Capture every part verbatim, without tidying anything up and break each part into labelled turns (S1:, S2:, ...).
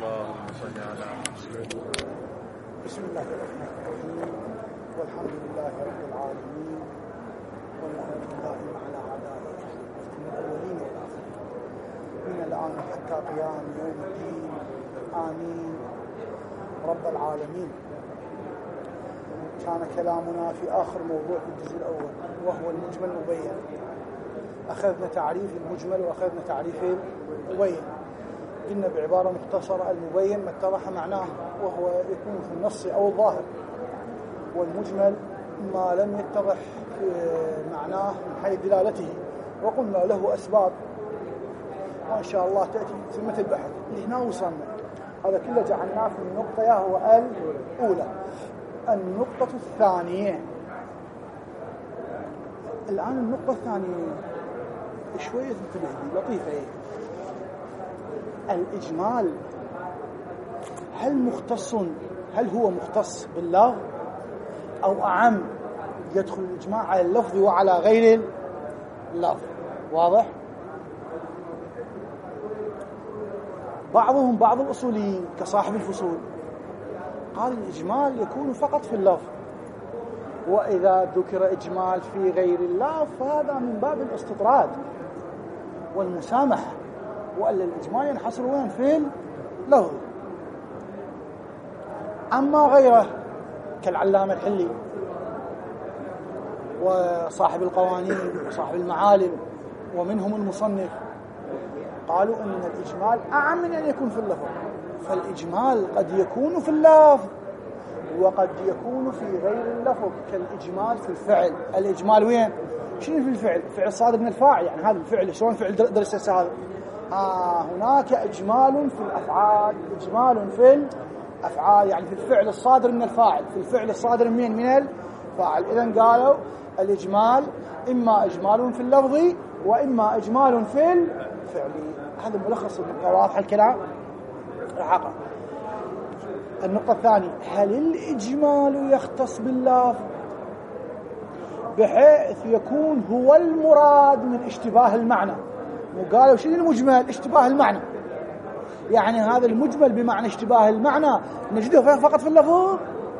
S1: اللهم صل على محمد.
S2: بسم الله الرحمن الرحيم، والحمد لله رب العالمين، والمؤمن دائما على اعدائه من الاولين والاخرين من الان حتى قيام يوم الدين، امين رب العالمين. كان كلامنا في اخر موضوع في الجزء الاول وهو المجمل المبين. اخذنا تعريف المجمل واخذنا تعريف المبين. قلنا بعبارة مختصرة المبين ما اتضح معناه وهو يكون في النص أو الظاهر، والمجمل ما لم يتضح معناه من حيث دلالته، وقلنا له أسباب وإن شاء الله تأتي ثمة البحث. اللي هنا وصلنا هذا كله جعلناه في النقطة يا هو الأولى. النقطة الثانية الآن النقطة الثانية شوية انتبه لي لطيفة. إيه الإجمال هل مختص هل هو مختص باللفظ أو أعم يدخل الإجماع على اللفظ وعلى غير اللفظ؟ واضح؟ بعضهم بعض الأصوليين كصاحب الفصول قال الإجمال يكون فقط في اللفظ، وإذا ذكر إجمال في غير اللفظ فهذا من باب الاستطراد والمسامحة، وألا الإجمال ينحصر وين؟ في اللفظ. أما غيره كالعلامة الحلي وصاحب القوانين وصاحب المعالم ومنهم المصنف قالوا أن الإجمال أعم من أن يكون في اللفظ، فالإجمال قد يكون في اللفظ وقد يكون في غير اللفظ، كالإجمال في الفعل. الإجمال وين؟ شنو في الفعل؟ فعل صادر من الفاعل، يعني هذا الفعل شلون فعل درس هذا. آه هناك إجمال في الأفعال، إجمال في الأفعال يعني في الفعل الصادر من الفاعل، في الفعل الصادر من من الفاعل. إذن قالوا الإجمال إما إجمال في اللفظ وإما إجمال في الفعل. هذا ملخص النقطة. واضح الكلام؟ الحقيقة النقطة الثانية، هل الإجمال يختص باللفظ بحيث يكون هو المراد من اشتباه المعنى؟ وقالوا شنو المجمل؟ اشتباه المعنى، يعني هذا المجمل بمعنى اشتباه المعنى نجده فقط في اللفظ،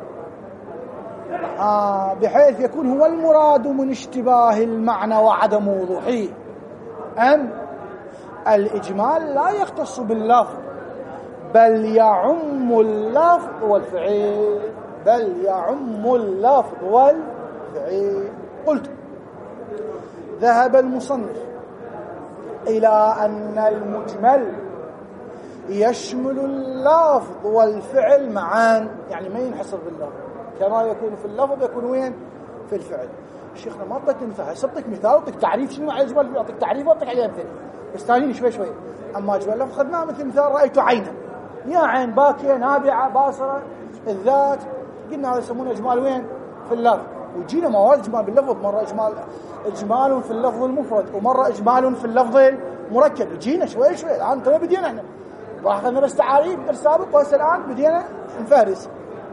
S2: آه بحيث يكون هو المراد من اشتباه المعنى وعدم وضوحه. أم الإجمال لا يختص باللفظ بل يعم اللفظ والفعل، بل يعم اللفظ والفعل. قلت ذهب المصنف إلى أن المجمل يشمل اللفظ والفعل معا، يعني ما ينحصر باللفظ، كما يكون في اللفظ يكون وين؟ في الفعل. شيخنا ما أعطيك مثال، سبتك مثال وأعطيك تعريف شنو معنى الإجمال، أعطيك تعريف وأعطيك عليه أمثلة، بس تانيين شوي شوي. أما إجمال اللفظ خذناه مثل مثال رأيت عينا، يا عين باكية نابعة باصرة الذات، قلنا هذا يسمونه إجمال وين؟ في اللفظ. وجينا مواد إجمال باللفظ، مرة إجمال إجمال في اللفظ المفرد ومرة إجمال في اللفظ المركب. جينا شوي شوي الآن ترى بدينا احنا واخذنا بس تعاريف درس سابق، وهسه الآن بدينا نفارس.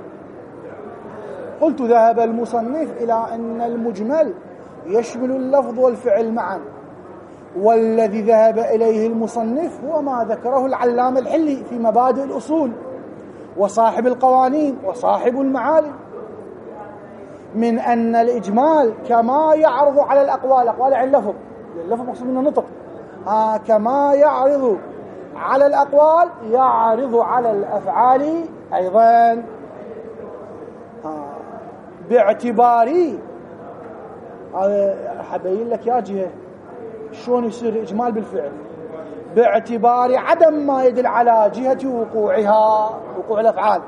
S2: قلت ذهب المصنف إلى أن المجمل يشمل اللفظ والفعل معا، والذي ذهب إليه المصنف هو ما ذكره العلامة الحلي في مبادئ الأصول وصاحب القوانين وصاحب المعالم، من أن الإجمال كما يعرض على الأقوال، أقوال عن اللفظ، اللفظ مقصود منه نطق، آه كما يعرض على الأقوال يعرض على الأفعال أيضا، آه باعتباري حبين لك يا جهة شلون يصير إجمال بالفعل، باعتبار عدم ما يدل على جهة وقوعها، وقوع الأفعال.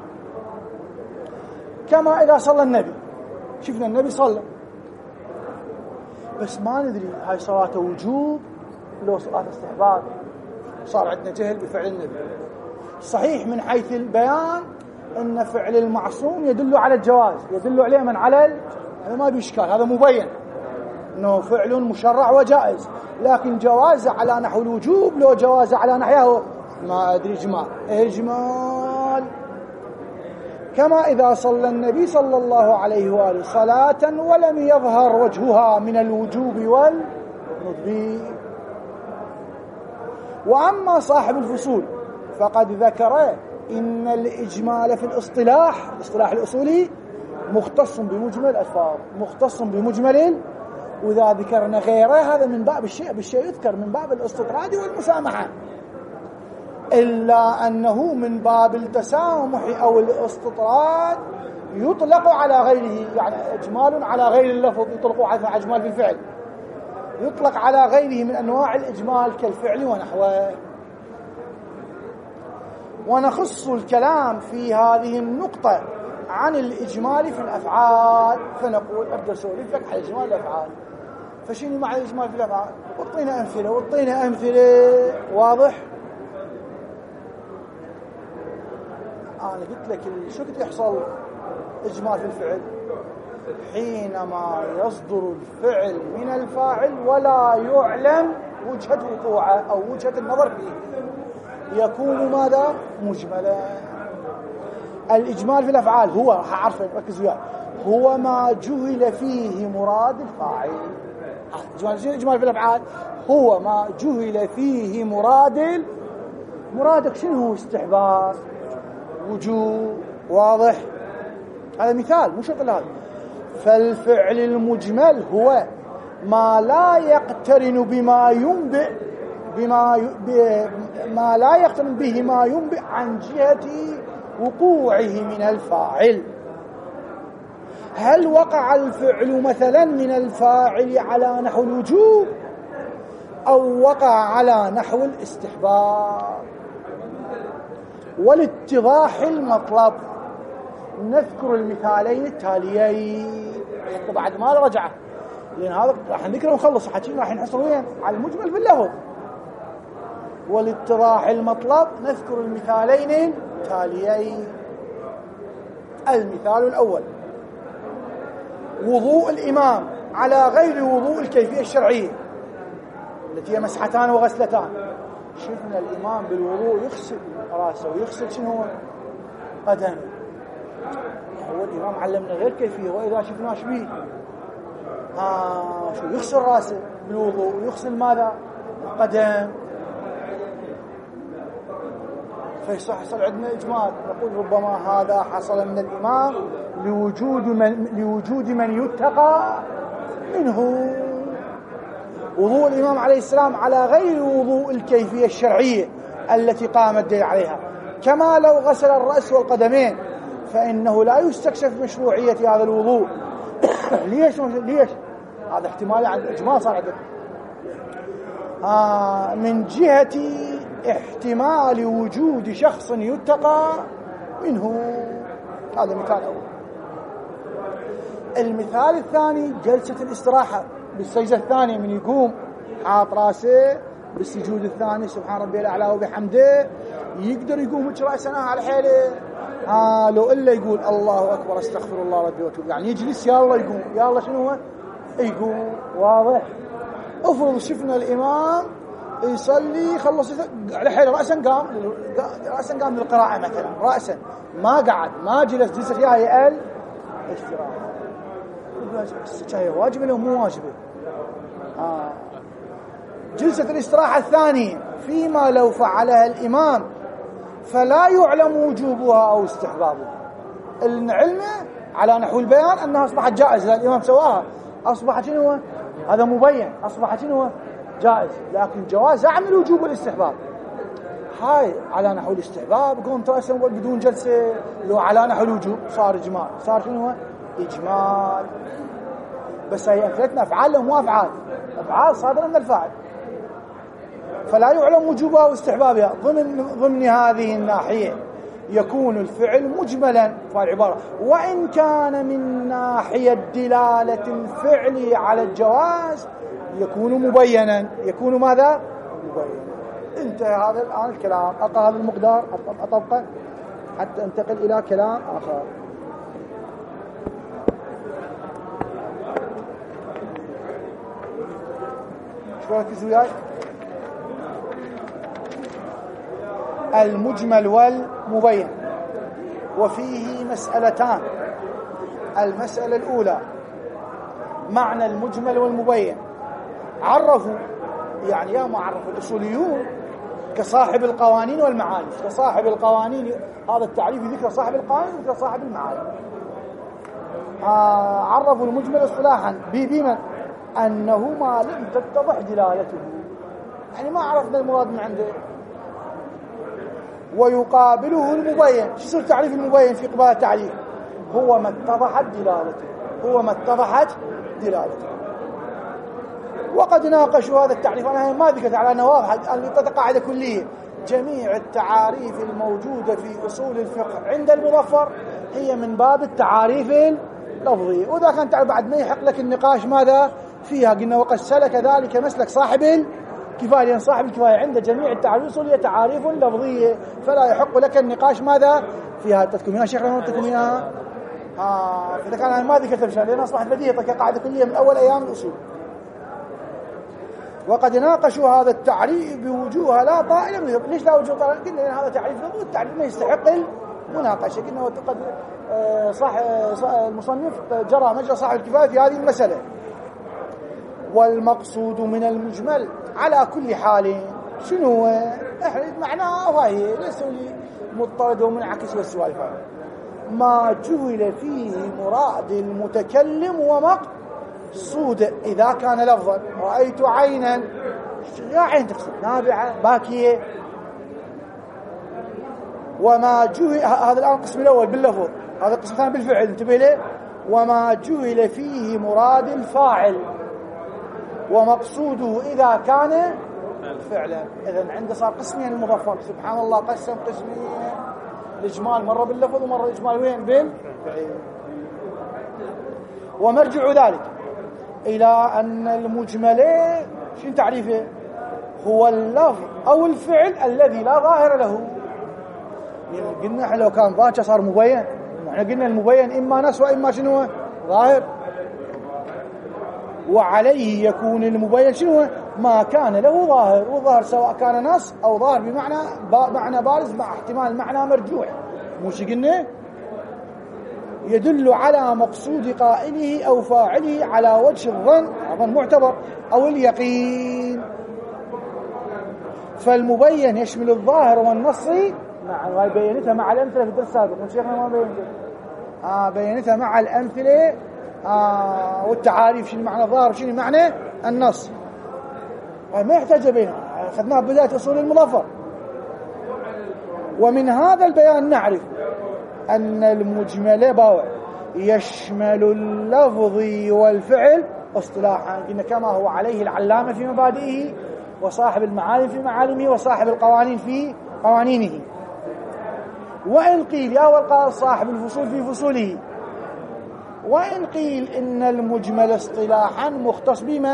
S2: كما إذا صلى النبي، شفنا النبي صلى بس ما ندري هاي صلاة وجوب لو صلاة استحباب، صار عندنا جهل بفعل النبي. صحيح من حيث البيان أن فعل المعصوم يدل على الجواز، يدل عليه من على ال... هذا ما بإشكال، هذا مبين أنه فعل مشرع وجائز، لكن جواز على نحو الوجوب لو جواز على نحوه ما أدري. إجمال إجمال كما إذا صلى النبي صلى الله عليه وآله صلاة ولم يظهر وجهها من الوجوب والندب. وأما صاحب الفصول فقد ذكر إن الإجمال في الاصطلاح الاصطلاح الأصولي مختص بمجمل الألفاظ، مختص بمجمل، وإذا ذكرنا غيره هذا من باب الشيء بالشيء يذكر من باب الاستطراد والمسامحة، إلا أنه من باب التسامح أو الاستطراد يطلق على غيره، يعني إجمال على غير اللفظ يطلق على إجمال في الفعل، يطلق على غيره من أنواع الإجمال كالفعل ونحوه. ونخص الكلام في هذه النقطة عن الإجمال في الأفعال، فنقول أبدأ سولفك على إجمال الأفعال. فشنو معنى الإجمال في الأفعال؟ وطينا أمثلة وطينا أمثلة واضح. أنا قلت لك شو كنت يحصل إجمال في الفعل؟ حينما يصدر الفعل من الفاعل ولا يعلم وجهة وقوعه أو وجهة النظر فيه، يكون ماذا؟ مجملا. الإجمال في الأفعال هو هعرفه ركز وياي، هو ما جهل فيه مراد الفاعل. الإجمال في الأفعال هو ما جهل فيه مراد مرادك شنو هو؟ استحباب، وجوب، واضح. هذا مثال مو شرط هذا. فالفعل المجمل هو ما لا يقترن بما ينبئ بما ي... ب... ما لا يقترن به ما ينبئ عن جهة وقوعه من الفاعل. هل وقع الفعل مثلا من الفاعل على نحو الوجوب أو وقع على نحو الاستحباب؟ ولاتضاح المطلب نذكر المثالين التاليين بعد ما رجعه، لأن هذا راح نذكره ونخلص حكينا راح نحصل وين على المجمل باللفظ. ولاتضاح المطلب نذكر المثالين التاليين. المثال الأول: وضوء الإمام على غير وضوء الكيفية الشرعية التي هي مسحتان وغسلتان. شفنا الإمام بالوضوء يغسل رأسه ويغسل شنو قدمه، هو الإمام علمنا غير كيفية، وإذا شفنا شبيه آه شو يغسل رأسه بالوضوء ويغسل ماذا؟ القدم. فيصح يصل عندنا إجمال، نقول ربما هذا حصل من الإمام لوجود من لوجود من يتقى منه. وضوء الإمام عليه السلام على غير وضوء الكيفية الشرعية التي قام الدليل عليها، كما لو غسل الرأس والقدمين، فإنه لا يستكشف مشروعية هذا الوضوء. ليش ليش هذا احتمال عند إجمال صار عندك آه من جهة احتمال وجود شخص يتقى منه. هذا مثال أول. المثال الثاني: جلسة الاستراحة بالسجدة الثانية، من يقوم حاط راسه بالسجود الثاني سبحان ربي الأعلى وبحمده، يقدر يقوم رأسنا على حاله آه لو إلا يقول الله أكبر استغفر الله ربي واتوب، يعني يجلس يلا يقوم يلا شنو هو يقوم. واضح؟ افرض شفنا الإمام يصلي خلص على حاله رأسا قام رأسا قام للقراءة مثلا، رأسا ما قعد ما جلس جلسة فيها يقل استراحة. هي واجبة لو مو واجبة؟ آه. جلسة الاستراحة الثانية فيما لو فعلها الإمام فلا يعلم وجوبها أو استحبابها، العلم على نحو البيان أنها أصبحت جائزة، الإمام سواها أصبحت شنو هذا مبين، أصبحت شنو جائز، لكن جواز عمل الوجوب والاستحباب هاي على نحو الاستحباب قوم رأسا بدون جلسة. لو على نحو الوجوب صار إجمال، صار شنو إجمال. بس هي أمثلتنا أفعال لو مو أفعال، أفعال صادرة من الفاعل، فلا يعلم وجوبها واستحبابها. ضمن ضمن هذه الناحية يكون الفعل مجملا فالعبارة، وإن كان من ناحية دلالة الفعل على الجواز يكون مبينا، يكون ماذا؟ مبينا. انتهى هذا الآن الكلام. أقع هذا المقدار أطبقه حتى انتقل إلى كلام آخر. شو ركزوا وياي؟ المجمل والمبين، وفيه مسألتان. المسألة الأولى: معنى المجمل والمبين. عرفوا يعني يا ما عرفوا الأصوليون كصاحب القوانين والمعاني. كصاحب القوانين هذا التعريف ذكر صاحب القوانين وذكر صاحب المعاني. آه عرفوا المجمل اصطلاحا بمن أنه ما لم تتضح دلالته، يعني ما عرفنا المراد من عنده. ويقابله المبين. شو يصير تعريف المبين في قبال التعريف؟ هو ما اتضحت دلالته، هو ما اتضحت دلالته. وقد ناقشوا هذا التعريف، أنا ما ذكرت على أنه واضح، أن قاعدة كلية: جميع التعاريف الموجودة في أصول الفقه عند المظفر هي من باب التعاريف اللفظية. وإذا كان تعرف بعد ما يحق لك النقاش ماذا فيها، قلنا وقد سلك ذلك مسلك صاحب الكفاية، لأن صاحب الكفاية عند جميع التعاريف الأصولية تعاريف لفظية، فلا يحق لك النقاش ماذا فيها. تذكرون يا شيخ لما تذكرون يا آه إذا كان أنا ما ذكرت بشأن، لأن أصبحت بديهة كقاعدة كلية من أول أيام الأصول. وقد ناقشوا هذا التعريف بوجوه لا طائل منه. ليش لا وجوه طائل؟ قلنا لأن هذا تعريف لفظي، التعريف ما يستحق المناقشة. قلنا قد صح المصنف جرى مجرى صاحب الكفاية في هذه المسألة. والمقصود من المجمل على كل حال شنو معناه؟ هاي ليس لي مضطرد ومنعكس والسوالف، ما جهل فيه مراد المتكلم ومقصود إذا كان لفظا. رأيت عينا، يا عين تقصد نابعة باكية. وما جهل، هذا الآن القسم الأول باللفظ، هذا القسم الثاني بالفعل، انتبه له. وما جهل فيه مراد الفاعل ومقصوده إذا كان فعلا. إذن عنده صار قسمين المظفر، سبحان الله، قسم قسمين، الإجمال مرة باللفظ ومرة الإجمال وين بالفعل. ومرجع ذلك إلى أن المجمل شنو تعريفه؟ هو اللفظ أو الفعل الذي لا ظاهر له. يعني قلنا احنا لو كان ظاهر صار مبين، احنا قلنا المبين إما نص وإما شنو ظاهر. وعليه يكون المبين شنو؟ ما كان له ظاهر، والظاهر سواء كان نص أو ظاهر بمعنى معنى بارز مع احتمال معنى مرجوح. مش قلنا يدل على مقصود قائله أو فاعله على وجه الظن، الظن معتبر، أو اليقين. فالمبين يشمل الظاهر والنص. نعم، وهي بينتها مع الأمثلة في الدرس السابق، من شيخنا ما بينتها آه بينتها مع الأمثلة آه والتعاريف. شنو معنى الظاهر شنو معنى النص، ما يحتاج بينها، أخذناها بداية أصول المظفر. ومن هذا البيان نعرف أن المجمل باوع يشمل اللفظ والفعل اصطلاحا، إن كما هو عليه العلامة في مبادئه، وصاحب المعالم في معالمه، وصاحب القوانين في قوانينه. وإن قيل أول قال صاحب الفصول في فصوله. وإن قيل إن المجمل اصطلاحا مختص بمن؟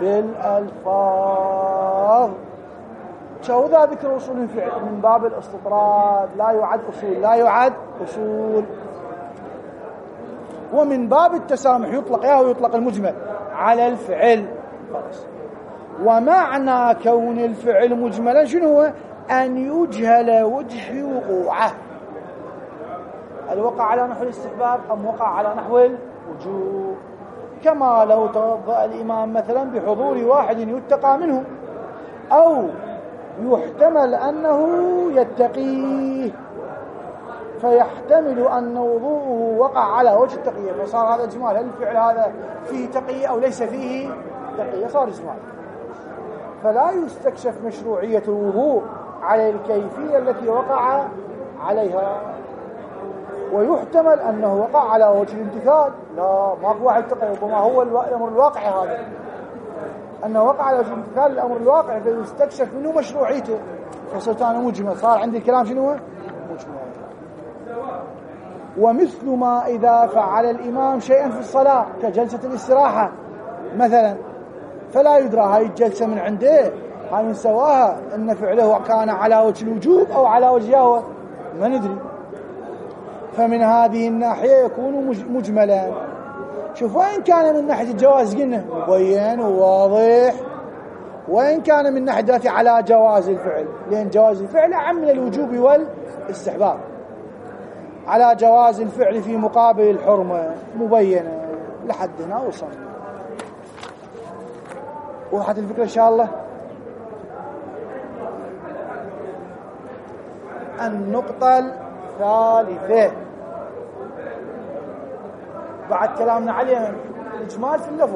S2: بالألفاظ. شو ذا ذكر أصول الفعل من باب الاستطراد، لا يعد أصول، لا يعد أصول. ومن باب التسامح يطلق ياه ويطلق المجمل على الفعل. ومعنى كون الفعل مجملا شنو هو؟ أن يجهل وجه وقوعه، هل وقع على نحو الاستحباب أم وقع على نحو الوجوب. كما لو توضأ الإمام مثلا بحضور واحد يتقى منه، أو يحتمل أنه يتقيه، فيحتمل أن وضوءه وقع على وجه التقية، فصار هذا إجمال. هل الفعل هذا فيه تقية أو ليس فيه تقية؟ صار إجمال. فلا يستكشف مشروعية الوضوء على الكيفية التي وقع عليها. ويحتمل أنه وقع على وجه الامتثال، لا ما في واحد تقي، ربما هو الأمر الواقعي هذا، أنه وقع على وجه الامتثال الأمر الواقعي، فيستكشف منه مشروعيته، فصرت أنا مجمل، صار عندي الكلام شنو مجمل. ومثل ما إذا فعل الإمام شيئا في الصلاة كجلسة الاستراحة مثلا، فلا يدرى هاي الجلسة من عنده، هاي من سواها إن فعله كان على وجه الوجوب أو على وجه ما ندري. فمن هذه الناحية يكون مجملا. شوف، وإن كان من ناحية الجواز قلنا مبين وواضح، وإن كان من ناحية دلالة على جواز الفعل، لأن جواز الفعل أعم من الوجوب والاستحباب. على جواز الفعل في مقابل الحرمة مبينة. لحد هنا وصلنا. وضحت الفكرة إن شاء الله. النقطة الثالثة بعد كلامنا عليه الإجمال في اللفظ،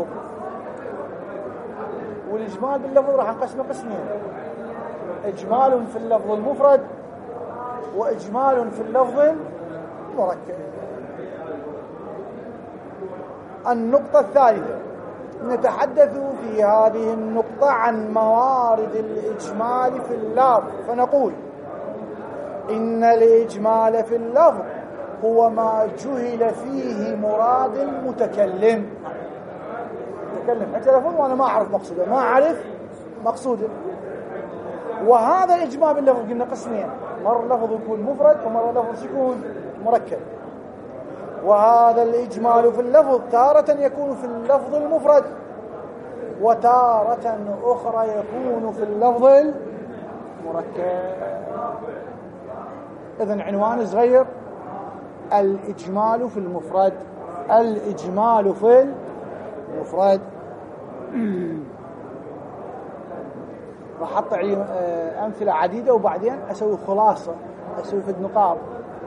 S2: والإجمال باللفظ راح نقسمه قسمين: إجمال في اللفظ المفرد وإجمال في اللفظ المركب. النقطة الثالثة، نتحدث في هذه النقطة عن موارد الإجمال في اللفظ، فنقول إن الإجمال في اللفظ هو ما جهل فيه مراد المتكلم. متكلم حتى لفظ وأنا ما أعرف مقصوده، ما أعرف مقصوده. وهذا الإجمال باللفظ قلنا قسمين: مرة لفظ يكون مفرد ومرة لفظ يكون مركب. وهذا الإجمال في اللفظ تارة يكون في اللفظ المفرد وتارة أخرى يكون في اللفظ المركب. إذن عنوان صغير: الإجمال في المفرد. الإجمال في المفرد. راح أحط أمثلة عديدة وبعدين أسوي خلاصة، أسوي في نقاط.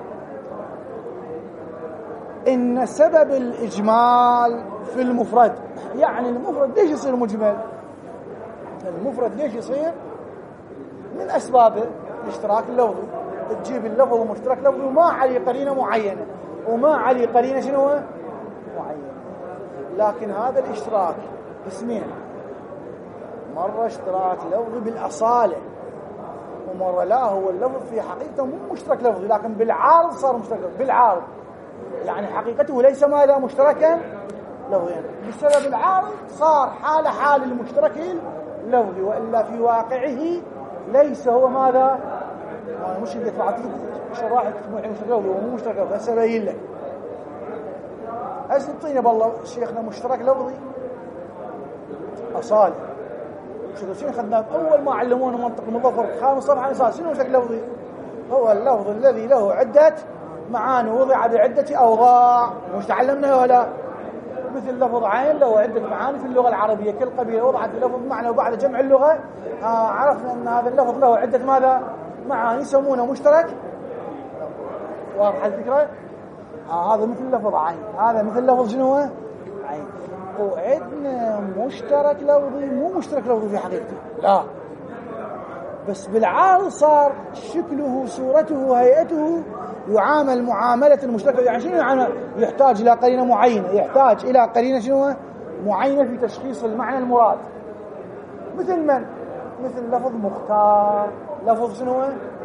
S2: إن سبب الإجمال في المفرد، يعني المفرد ليش يصير مجمل؟ المفرد ليش يصير؟ من أسبابه الاشتراك اللفظي. تجيب اللفظ ومشترك لفظي وما عليه قرينة معينة، وما عليه قرينة شنو معينة. لكن هذا الاشتراك اسمين: مرة اشتراك لفظي بالأصالة، ومرة لا، هو اللفظ في حقيقته مو مشترك لفظي لكن بالعارض صار مشترك لفظي. بالعارض يعني حقيقته ليس ماذا مشتركا لفظيا، بسبب العارض صار حال حال المشترك اللفظي، وإلا في واقعه ليس هو ماذا. أنا مش قلت بعطيك شرائح مشترك لفظي ومو مشترك لفظي، هسه أبين لك. هسه نعطينا بالله شيخنا مشترك لفظي أصالي. شنو شنو خدناه أول ما علمونا منطق المظفر خامس صفحة أساس. شنو مشترك لفظي؟ هو اللفظ الذي له عدة معاني وضع بعدة أوضاع. مش تعلمنا ولا؟ مثل لفظ عين له عدة معاني في اللغة العربية، كل قبيلة وضعت لفظ معنى، وبعد جمع اللغة آه عرفنا أن هذا اللفظ له عدة ماذا معاني يسمونه مشترك. واضح الفكرة؟ آه هذا مثل لفظ عين، هذا مثل لفظ شنو عين. وعندنا مشترك لفظي مو مشترك لفظي في حقيقته، لا، بس بالعارض صار شكله صورته هيئته يعامل معاملة المشترك. يعني شنو يعني؟ يحتاج إلى قرينة معينة، يحتاج إلى قرينة شنو معينة في تشخيص المعنى المراد. مثل من؟ مثل لفظ مختار. لفظ شنو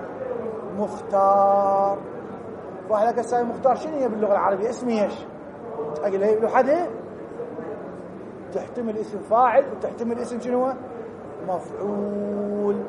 S2: مختار. واحد لك الساي مختار شنو هي باللغة العربية؟ اسمي ايش؟ أقول هي لوحدها تحتمل اسم فاعل وتحتمل اسم شنو مفعول.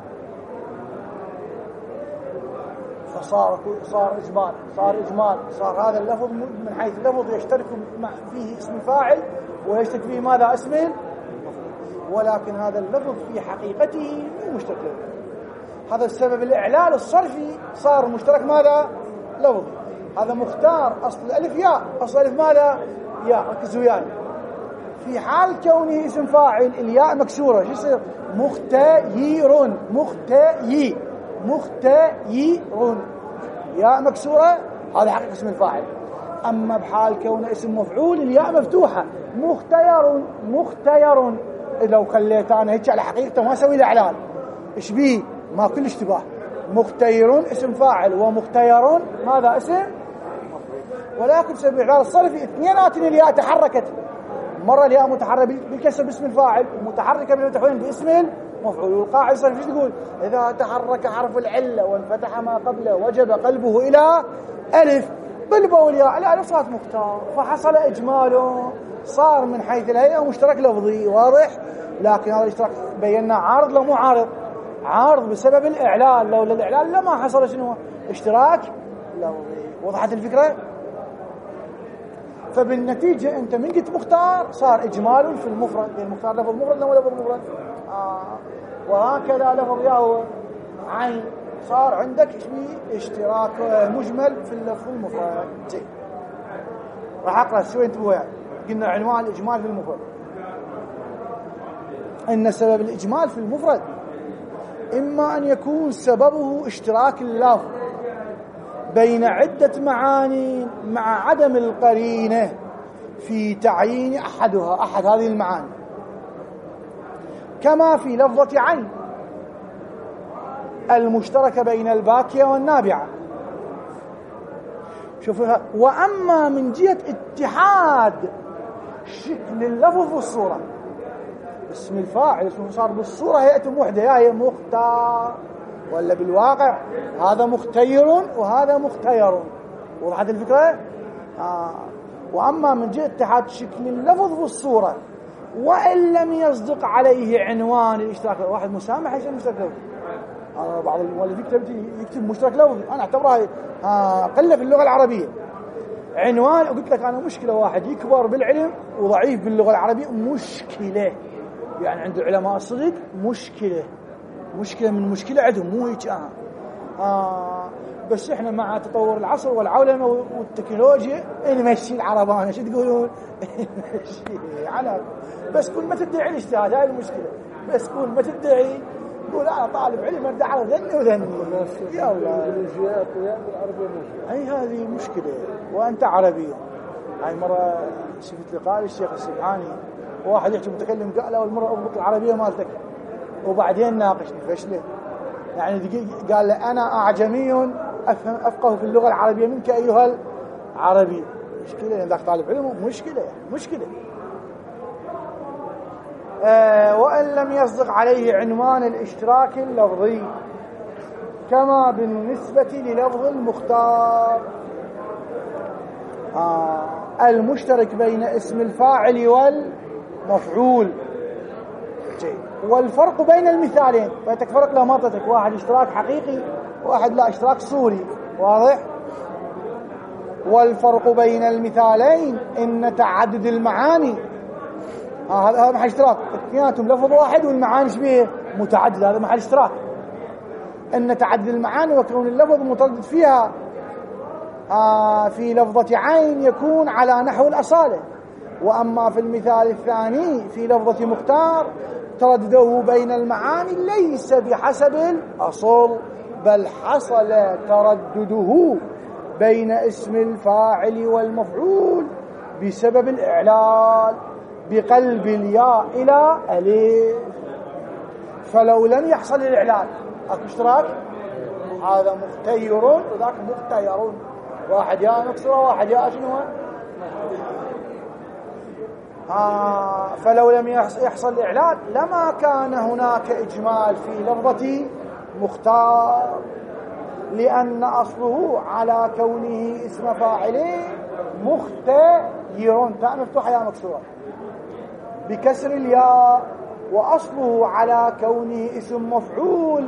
S2: فصار صار إجمال، صار إجمال، صار هذا اللفظ من حيث اللفظ يشترك فيه اسم فاعل ويشترك فيه ماذا اسم مفعول، ولكن هذا اللفظ في حقيقته مو مشترك لفظي. هذا السبب الإعلال الصرفي صار مشترك ماذا لفظي. هذا مختار أصل الألف ياء، أصل الألف ماذا ياء. ركزوا وياي. في حال كونه اسم فاعل الياء مكسورة شو يصير؟ مختير. مختي مختير ياء مكسورة، هذا حقيقة اسم الفاعل. أما بحال كونه اسم مفعول الياء مفتوحة، مختير. مختير لو خليت أنا هيك على حقيقته ما أسوي له إعلان، إيش بيه؟ ما كل اشتباه. مختير اسم فاعل ومختير ماذا اسم مفعول. ولكن بسبب إعلان الصرفي اثنينات الياء تحركت، مرة الياء متحركة بالكسر باسم الفاعل ومتحركة بالتحويل باسم مفعول. والقاعدة الصرفية ايش تقول؟ إذا تحرك حرف العلة وانفتح ما قبله وجب قلبه إلى ألف. بالباء والياء الألف صارت مختار، فحصل إجماله، صار من حيث الهيئة مشترك لفظي. واضح؟ لكن هذا الاشتراك بينا عارض لو مو عارض؟ عارض بسبب الإعلان، لولا الإعلان لما حصل شنو اشتراك لفظي. وضحت الفكرة؟ فبالنتيجة أنت من قلت مختار صار إجمال في المفرد، يعني المختار لفظ مفرد لو لفظ مفرد. آه. وهكذا لفظ ياهو عين صار عندك اشتراك مجمل في اللفظ المفرد. زين، راح أقرأ شوي انتبهوا يعني. قلنا عنوان الإجمال في المفرد. إن سبب الإجمال في المفرد إما أن يكون سببه اشتراك اللفظ، بين عدة معاني مع عدم القرينة في تعيين أحدها أحد هذه المعاني، كما في لفظة عين المشتركة بين الباكية والنابعة. شوفها. وأما من جهة اتحاد شكل اللفظ والصورة، اسم الفاعل اسمه صار بالصورة هيئة وحدة، يا هي مختار ولا بالواقع هذا مختير وهذا مختير. وضحت الفكرة؟ آه. وأما من جهة اتحاد شكل اللفظ والصورة وإن لم يصدق عليه عنوان الاشتراك، واحد مسامح يسمى مشترك لفظي. آه بعض المؤلفين يكتب يكتب مشترك لفظي، أنا أعتبرها آه قلة في اللغة العربية. عنوان وقلت لك أنا مشكلة، واحد يكبر بالعلم وضعيف باللغة العربية مشكلة، يعني عند العلماء الصدق مشكلة، مشكلة من مشكلة عندهم، مو هيك. آه. آه بس إحنا مع تطور العصر والعولمة والتكنولوجيا نمشي العربانة، شو تقولون؟ نمشي على بس كل ما تدعي الاجتهاد، هاي المشكلة. بس كل ما تدعي قول أنا طالب علم أرد على ذني وذني يا الله. أي هذه مشكلة وأنت عربي. هاي مرة شفت لقاء الشيخ السبحاني، واحد يحكي متكلم قال له أول مرة أضبط العربية مالتك، وبعدين ناقشني فشله. يعني دقيقة قال له أنا أعجمي أفهم أفقه في اللغة العربية منك أيها العربي. مشكلة يعني ذاك طالب علم، مشكلة مشكلة. آه وإن لم يصدق عليه عنوان الاشتراك اللفظي، كما بالنسبة للفظ المختار آه المشترك بين اسم الفاعل والمفعول. والفرق بين المثالين، فاتك فرق لمطتك، واحد اشتراك حقيقي واحد لا اشتراك صوري، واضح؟ والفرق بين المثالين ان تعدد المعاني، آه هذا محل اشتراك، اثنيناتهم لفظ واحد والمعاني شبيه متعدد، هذا محل اشتراك. ان تعدد المعاني وكون اللفظ متردد فيها آه في لفظة عين يكون على نحو الأصالة. وأما في المثال الثاني في لفظة مختار تردده بين المعاني ليس بحسب الأصل، بل حصل تردده بين اسم الفاعل والمفعول بسبب الإعلال بقلب الياء إلى ألف. فلو لم يحصل الإعلال أكو اشتراك، هذا مختير وذاك مختير، واحد ياء مكسورة واحد ياء شنو. آه فلو لم يحصل الإعلان لما كان هناك إجمال في لفظة مختار، لأن أصله على كونه اسم فاعل مختير، تاء مفتوحة ياء مكسورة بكسر الياء، وأصله على كونه اسم مفعول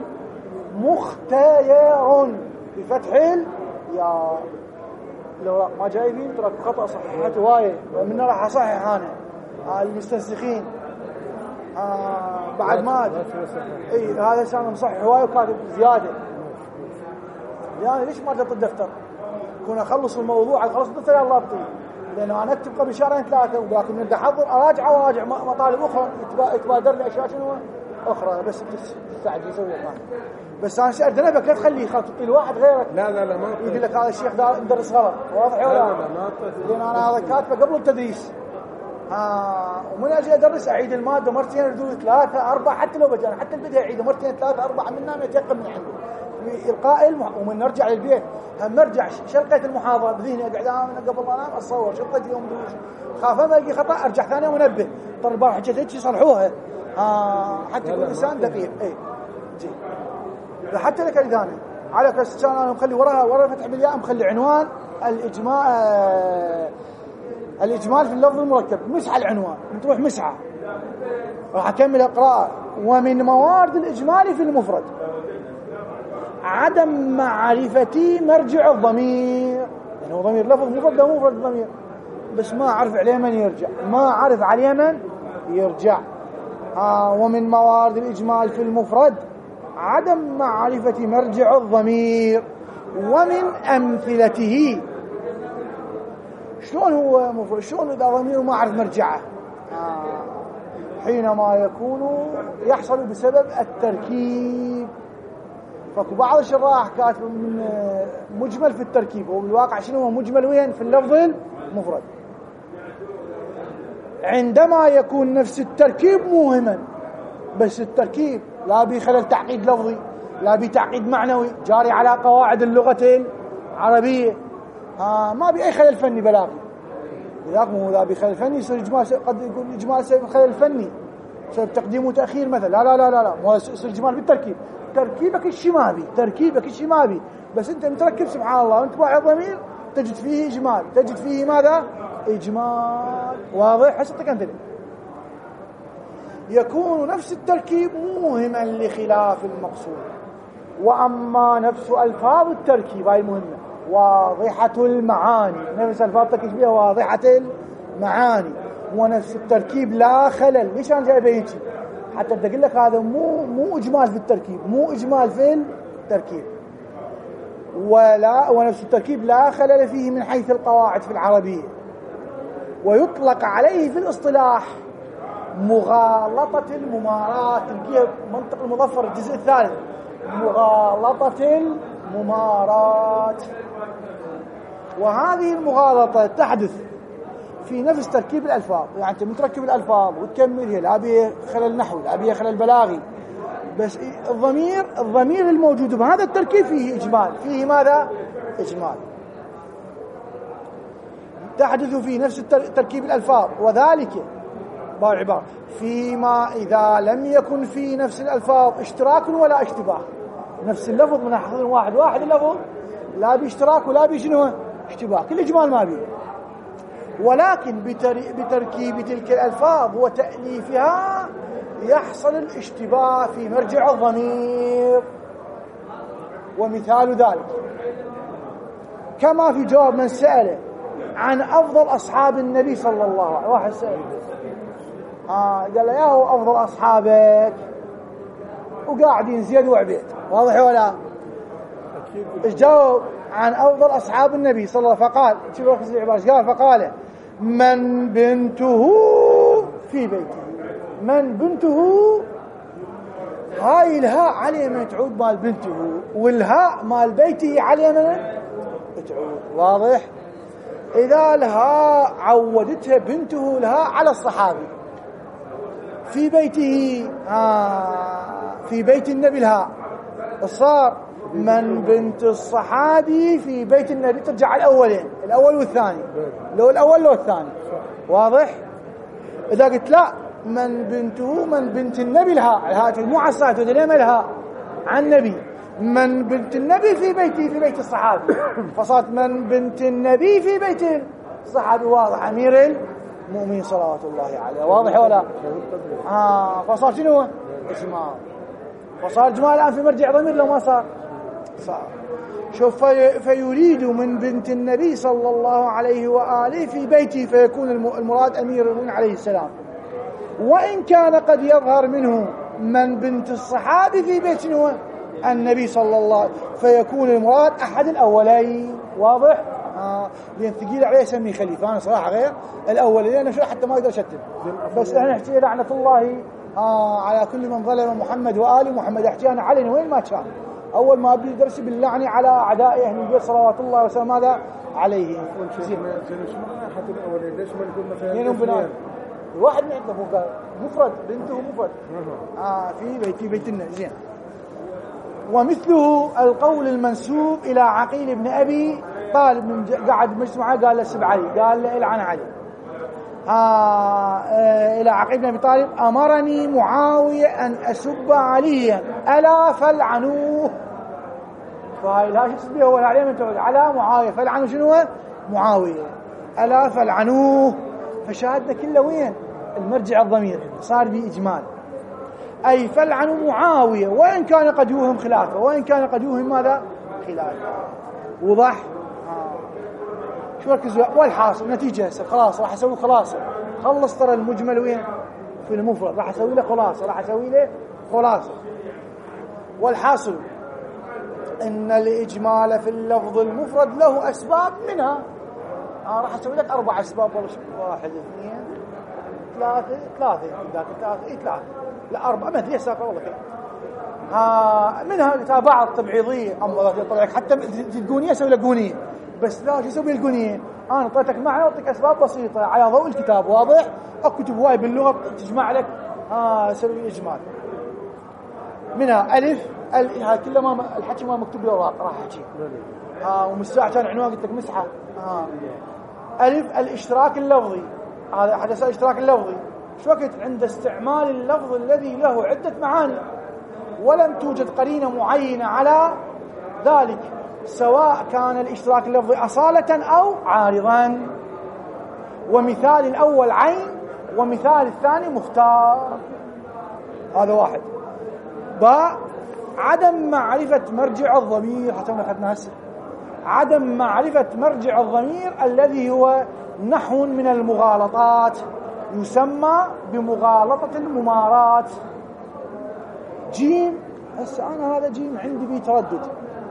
S2: مختير بفتح الياء. لو ما جايبين ترى خطأ صححت هواية، ومن راح أصحح أنا المستنسخين آه بعد ما أدري اي هذا كان مصحح هواية وكاتب زيادة. يعني ليش ما تطلع الدفتر؟ كنا أخلص الموضوع أخلص الدفتر يا الله أبطي، لأنه أنا أكتب قبل شهرين ثلاثة، ولكن من أحضر أراجع وأراجع مطالب أخرى يتبادر لي أشياء شنو أخرى، بس تستعجل يسوي الله. بس أنا شئت نبك لا تخليه خاطئ الواحد غيرك.
S1: لا لا لا ما
S2: يقول لك هذا الشيخ ده مدرس غلط، واضح ولا لا؟ لأن أنا هذا كاتبه قبل التدريس. آه ومن أجي أدرس أعيد المادة مرتين ردود ثلاثة أربعة، حتى لو بجانا حتى البدء أعيده مرتين ثلاثة أربعة منها ما يتيقن من عنده إلقاء المح... ومن نرجع للبيت هم نرجع شرقة المحاضرة بذهني أقعد أنا قبل ما أنام أصور شرطة يوم دروس، خاف ما ألقي خطأ أرجع ثاني ومنبه طر البارح حكيت هيك يصلحوها. آه حتى يكون إنسان دقيق. إيه جي حتى لك الثاني على كاس كان أنا مخلي وراها ورا فتح بالياء مخلي عنوان الإجماع آه الإجمال في اللفظ المركب، مسحة العنوان تروح مسحة. راح أكمل القراءة. ومن موارد الإجمال في المفرد عدم معرفتي مرجع الضمير، يعني هو ضمير لفظ مفرد ده مفرد ضمير، بس ما أعرف عليه من يرجع، ما أعرف عليه من يرجع. آه ومن موارد الإجمال في المفرد عدم معرفة مرجع الضمير. ومن أمثلته شلون هو مفرد، شلون إذا ضمير ما أعرف مرجعه؟ آه حينما يكون يحصل بسبب التركيب، فاكو بعض الشراح كاتب من مجمل في التركيب، وبالواقع شنو هو مجمل وين؟ في اللفظ المفرد. عندما يكون نفس التركيب موهما، بس التركيب لا بخلل تعقيد لفظي لا بتعقيد معنوي، جاري على قواعد اللغة العربية، آه ما بأي خلل فني بلاغي، لذلك مو ذا بخلل فني يصير إجمال، قد يكون إجمال سبب خلل فني، سبب تقديم وتأخير مثلا، لا لا لا لا لا مو يصير إجمال بالتركيب، تركيبك الشمابي تركيبك الشمابي بس أنت متركب سبحان الله وأنت باع الضمير تجد فيه إجمال، تجد فيه ماذا؟ إجمال. واضح؟ حسيتك أنت ليه؟ يكون نفس التركيب موهما لخلاف المقصود. وأما نفس ألفاظ التركيب هاي مهمة، واضحة المعاني، نفس ألفاظ التركيب بها واضحة المعاني، ونفس التركيب لا خلل. ليش أنا جاي بينتي؟ حتى أقول لك هذا مو مو إجمال في التركيب، مو إجمال في التركيب، ولا ونفس التركيب لا خلل فيه من حيث القواعد في العربية، ويطلق عليه في الاصطلاح مغالطة الممارات. تلقيها منطق المظفر الجزء الثالث، مغالطة الممارات. وهذه المغالطة تحدث في نفس تركيب الألفاظ، يعني أنت متركب الألفاظ وتكملها، لا بيه خلل نحوي لا بيه خلل بلاغي، بس الضمير الضمير الموجود بهذا التركيب فيه إجمال، فيه ماذا؟ إجمال. تحدث في نفس تركيب الألفاظ، وذلك بالعبارة فيما إذا لم يكن في نفس الألفاظ اشتراك ولا اشتباه. نفس اللفظ من حضر واحد واحد اللفظ لا باشتراك ولا بشنو اشتباه، كل إجمال ما بيه، ولكن بتركيب تلك الألفاظ وتأليفها يحصل الاشتباه في مرجع الضمير. ومثال ذلك كما في جواب من سأل عن أفضل أصحاب النبي صلى الله عليه وسلم، واحد سأل آه قال له يا هو أفضل أصحابك، وقاعدين زيد وعبيد، واضح ولا؟ جاوب عن أفضل أصحاب النبي صلى الله عليه وسلم، فقال شوف ركز العبارة، قال فقال من بنته في بيته. من بنته، هاي الهاء عليه من تعود مال بنته، والهاء مال بيته عليه من تعود، واضح؟ إذا الهاء عودتها بنته الهاء على الصحابي، في بيته آه في بيت النبي الهاء، صار من بنت الصحابي في بيت النبي، ترجع الأولين، الأول والثاني، لو الأول لو الثاني، واضح؟ إذا قلت لا من بنته من بنت النبي الهاء، الهاء مو على الصحابي، ليه الهاء عن النبي، من بنت النبي في بيته في بيت الصحابي، فصارت من بنت النبي في بيت الصحابي، واضح؟ أمير المؤمنين صلوات الله عليه، واضح ولا؟ آه فصار شنو؟ إجمال. فصار إجمال الآن في مرجع ضمير لو ما صار؟ صار. شوف في فيريد من بنت النبي صلى الله عليه وآله في بيته، فيكون المراد أمير المؤمنين عليه السلام، وإن كان قد يظهر منه من بنت الصحابي في بيت شنو؟ النبي صلى الله عليه وسلم، فيكون المراد أحد الأولين، واضح؟ آه لأن ثقيل عليه يسمي خليفة، أنا صراحة غير الأولين أنا شو حتى ما أقدر أشتت، بس أنا أحكي لعنة الله آه على كل من ظلم محمد وآل محمد، أحكي أنا علي وين ما كان، أول ما أبدي درسي باللعنة على أعداء أهل البيت صلوات الله وسلم ماذا عليهم.
S1: زين شو معنى أحد الأولين؟ ليش ما نقول مثلا
S2: ينهم بنات واحد من عندهم مفرد، بنته مفرد آه في بيت في بيت النبي. زين. ومثله القول المنسوب إلى عقيل بن أبي طالب، من قاعد مجتمعه قال له سب علي، قال له إلعن علي، آه آه إلى عقيل بن أبي طالب أمرني معاوية أن أسب عليا ألا فلعنوه. فهاي لا شخص به هو عليه من تعود على معاوية، فلعنوا شنو؟ معاوية، ألا فلعنوه. فشاهدنا كله وين؟ المرجع الضمير صار به إجمال، أي فلعنوا معاوية وإن كان قد يوهم خلافه، وإن كان قد يوهم ماذا؟ خلافه. وضح؟ آه. شو ركزوا؟ والحاصل نتيجة هسه خلاص راح أسوي خلاصة، خلص ترى المجمل وين؟ في المفرد، راح أسوي له خلاصة، راح أسوي له خلاصة. والحاصل إن الإجمال في اللفظ المفرد له أسباب، منها آه راح أسوي لك أربع أسباب، والله واحد اثنين ثلاثة ثلاثة ذاك ثلاثة إيه ثلاثة لا أربعة مثل يساق والله كده ها منها بعض تبعيضيه، اما طلع حتى الجونيه اسوي له جونيه، بس لا شو اسوي الجونيه؟ انا اعطيتك معي اعطيك اسباب بسيطه على ضوء الكتاب واضح، اكو كتب هواي باللغه تجمع لك ها اسوي اجمال. منها الف ال... هاي كلها ما الحكي ما مكتوب بالاوراق راح احكي ها، ومن الساعه كان عنوان قلت لك مسحه ها. الف الاشتراك اللفظي، هذا حدث الاشتراك اللفظي، شو وقت عند استعمال اللفظ الذي له عده معاني ولم توجد قرينه معينه على ذلك، سواء كان الاشتراك اللفظي اصاله او عارضا. ومثال الاول عين، ومثال الثاني مختار. هذا واحد. باء عدم معرفة مرجع الضمير، حتى ما أخذنا هسه، عدم معرفة مرجع الضمير الذي هو نحو من المغالطات يسمى بمغالطة الممارات. جيم هسه أنا هذا جيم عندي فيه تردد،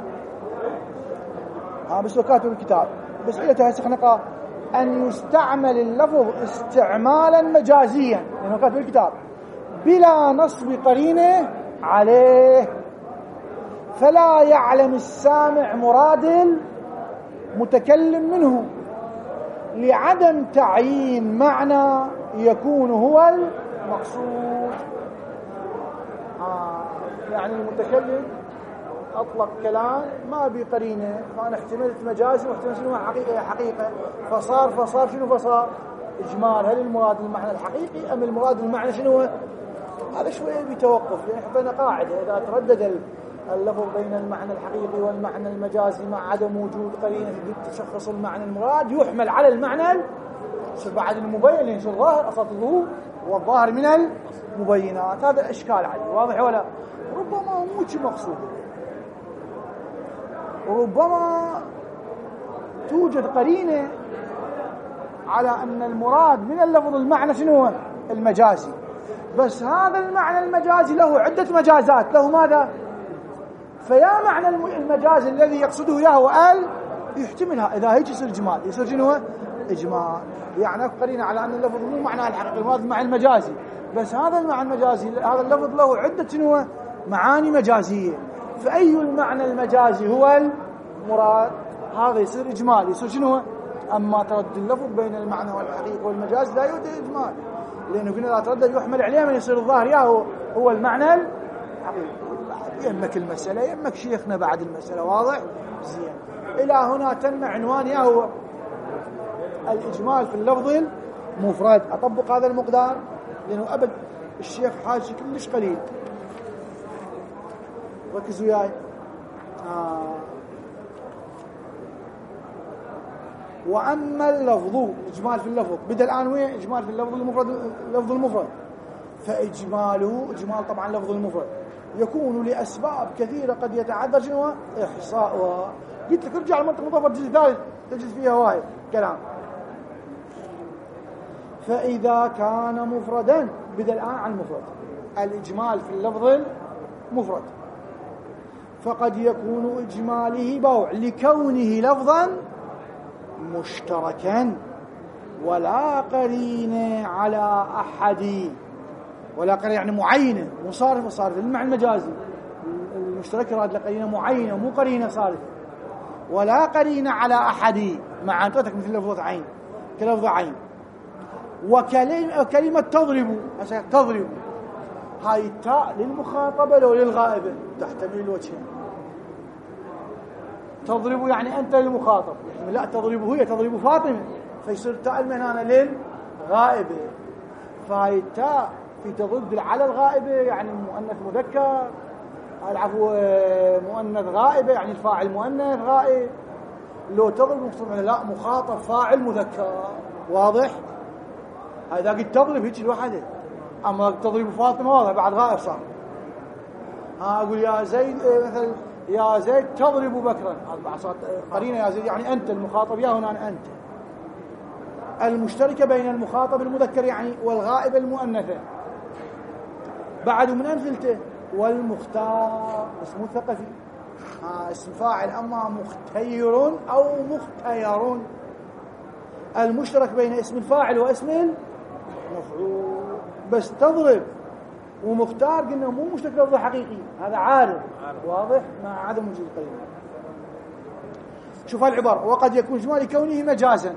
S2: ها بس وكاتب الكتاب بس إلى هسه نقرأ أن يستعمل اللفظ استعمالا مجازيا، لأنه كاتب الكتاب بلا نصب قرينه عليه، فلا يعلم السامع مراد المتكلم منه لعدم تعيين معنى يكون هو المقصود. آه يعني المتكلم أطلق كلام ما بقرينه، فأنا احتملت مجازي واحتملت شنو حقيقة حقيقة، فصار فصار شنو فصار إجمال. هل المراد المعنى الحقيقي أم المراد المعنى شنو؟ هذا شوية بيتوقف، يعني حطينا قاعدة إذا تردد اللفظ بين المعنى الحقيقي والمعنى المجازي مع عدم وجود قرينة تشخص المعنى المراد يحمل على المعنى شو بعد المبين، يعني شو الظاهر أصل الظهور والظاهر من المبينات. هذا إشكال عليه واضح ولا؟ ربما مو شيء مقصود، ربما توجد قرينة على أن المراد من اللفظ المعنى شنو؟ المجازي، بس هذا المعنى المجازي له عدة مجازات، له ماذا؟ فيا معنى المجاز الذي يقصده إياه وقال يحتملها، إذا هيك يصير إجمال، يصير شنو؟ إجمال. يعني قرينة على أن اللفظ مو معنى الحقيقي، المراد المعنى المجازي، بس هذا المعنى المجازي هذا اللفظ له عدة شنو؟ معاني مجازية، فأي المعنى المجازي هو المراد؟ هذا يصير إجمال، يصير شنو؟ أما تردد اللفظ بين المعنى والحقيقة والمجاز لا يوجد إجمال، لأنه فينا لا تردد يحمل عليه من يصير الظاهر يا هو هو المعنى الحقيقي. يمك المسألة يمك شيخنا بعد المسألة واضح زين. إلى هنا تم عنوان يا هو الإجمال في اللفظ المفرد. أطبق هذا المقدار لأنه أبد الشيخ حاجي كلش قليل، ركزوا وياي. آه. وأما اللفظ إجمال في اللفظ، بدأ الآن وين إجمال في اللفظ المفرد؟ اللفظ المفرد فإجماله إجمال طبعا لفظ المفرد يكون لأسباب كثيرة قد يتعذر شنو إحصاؤها. قلت لك ارجع المنطق المضافة الجزء الثالث تجد فيها واحد كلام. فإذا كان مفردا، بدأ الآن عن المفرد، الإجمال في اللفظ المفرد، فقد يكون إجماله بوع لكونه لفظا مشتركا ولا قرينة على أحد، ولا قرينة يعني معينة مصارفة صارفة للمعنى المجازي، المشترك يراد لقرينة معينة مو قرينة صارفة، ولا قرينة على أحد مع أنتك مثل لفظ عين كلفظ عين. وكلمة كلمة تضرب، تضرب هاي التاء للمخاطبة لو للغائبة تحتمل الوجهين. تضرب يعني أنت للمخاطب، يعني لا تضرب هي تضرب فاطمة، فيصير تاء المهنانة للغائبة، فهاي التاء في تضد على الغائبة يعني مؤنث مذكر، العفو مؤنث غائبة يعني الفاعل مؤنث غائب. لو تضرب مقصود لا مخاطب فاعل مذكر واضح. هذا قد تضرب هيك الوحدة، أما تضرب فاطمة واضح بعد غائب صار. ها أقول يا زيد مثلا يا زيد تضرب بكرا، هذا قرينة يا زيد يعني أنت المخاطب يا هنا أنت. المشتركة بين المخاطب المذكر يعني والغائب المؤنثة. بعد من أمثلته والمختار اسمه ثقفي، آه اسم فاعل أما مختير أو مختير، المشترك بين اسم الفاعل واسم المفعول. بس تضرب ومختار قلنا مو مشتق لفظ حقيقي، هذا عارض واضح مع عدم وجود القرينة. شوف العبارة، وقد يكون إجمال لكونه مجازا،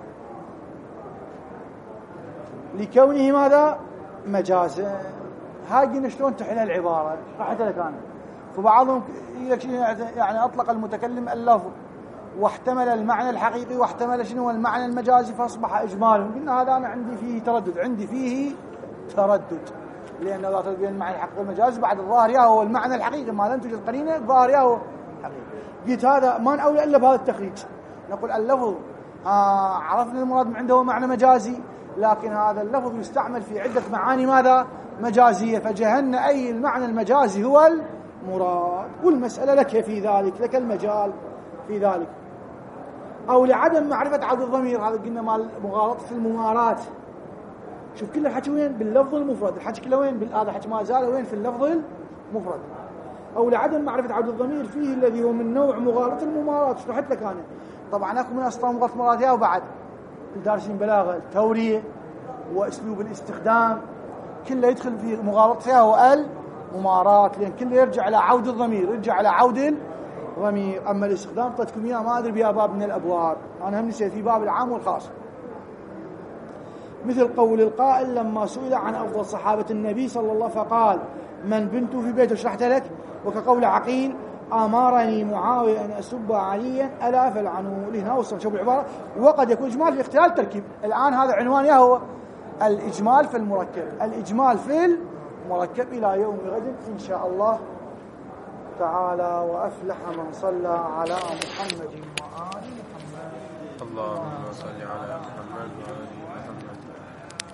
S2: لكونه ماذا؟ مجازا. هاي قلنا شلون تحل العبارة، راحت لك أنا. فبعضهم يعني أطلق المتكلم اللفظ واحتمل المعنى الحقيقي واحتمل شنو المعنى المجازي فأصبح إجمالا. قلنا هذا أنا عندي فيه تردد، عندي فيه تردد، لأن لا ترد بين المعنى الحقيقي والمجازي. بعد الظاهر يا هو المعنى الحقيقي ما لم توجد قرينة، الظاهر يا هو حقيقي. قلت هذا ما نأولى إلا بهذا التخريج، نقول اللفظ آه عرفنا المراد من عنده معنى مجازي، لكن هذا اللفظ يستعمل في عدة معاني ماذا؟ مجازية، فجهلنا أي المعنى المجازي هو المراد، والمسألة لك في ذلك، لك المجال في ذلك. أو لعدم معرفة عدد الضمير، هذا قلنا مال مغالطة الممارات. شوف كل الحكي وين؟ باللفظ المفرد، الحكي كله وين؟ هذا الحكي ما زال وين؟ في اللفظ المفرد. أو لعدم معرفة عدد الضمير فيه الذي هو من نوع مغالطة الممارات. شرحت لك أنا طبعا أكو من أسطان مغالطة الممارات، وبعد الدارسين بلاغة التورية وأسلوب الاستخدام كله يدخل في مغالطتها والممارات، لأن كله يرجع على عود الضمير، يرجع على عود الضمير. أما الاستخدام طلتكم إياه ما أدري بها باب من الأبواب، أنا هم نسيت في باب العام والخاص. مثل قول القائل لما سئل عن أفضل صحابة النبي صلى الله عليه وسلم فقال من بنته في بيته، شرحت لك. وكقول عقيل أمرني معاوية أن أسب عليا ألا فلعنوا. لهنا وصل. شوف العبارة، وقد يكون إجمال في اختلال تركيب. الآن هذا عنوان يا هو الإجمال في المركب، الإجمال في المركب إلى يوم غد إن شاء الله تعالى. وأفلح من صلى على محمد وآل محمد.
S3: اللهم صل على محمد وآل